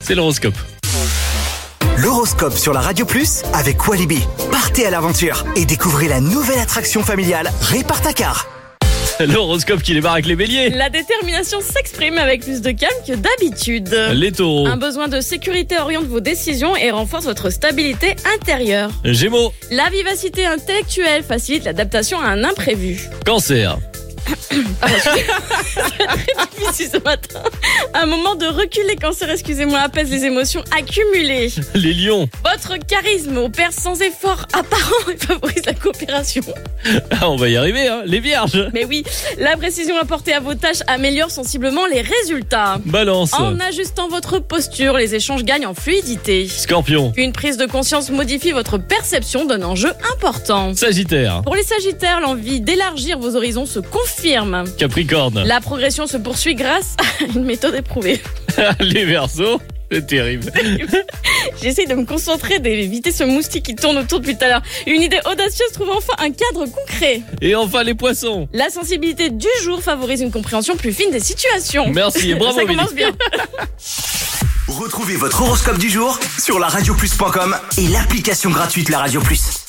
c'est l'horoscope. L'horoscope sur la Radio Plus avec Walibi. Partez à l'aventure et découvrez la nouvelle attraction familiale Répart-A-Car. L'horoscope qui démarre avec les béliers. La détermination s'exprime avec plus de calme que d'habitude. Les taureaux. Un besoin de sécurité oriente vos décisions et renforce votre stabilité intérieure. Gémeaux. La vivacité intellectuelle facilite l'adaptation à un imprévu. Cancer. Très difficile ce matin. Un moment de recul, les cancers, excusez-moi, apaise les émotions accumulées. Les lions. Votre charisme opère sans effort apparent et favorise la coopération. Ah, on va y arriver, hein. Les vierges. Mais oui, la précision apportée à vos tâches améliore sensiblement les résultats. Balance. En ajustant votre posture, les échanges gagnent en fluidité. Scorpion. Une prise de conscience modifie votre perception d'un enjeu important. Sagittaire. Pour les Sagittaires, l'envie d'élargir vos horizons se confirme. Capricorne. La progression se poursuit grâce à une méthode éprouvée. Les Verseaux. C'est terrible. J'essaye de me concentrer, d'éviter ce moustique qui tourne autour depuis tout à l'heure. Une idée audacieuse trouve enfin un cadre concret. Et enfin les poissons. La sensibilité du jour favorise une compréhension plus fine des situations. Merci et bravo. Ça commence bien. Retrouvez votre horoscope du jour sur laradioplus.com et l'application gratuite La Radio Plus.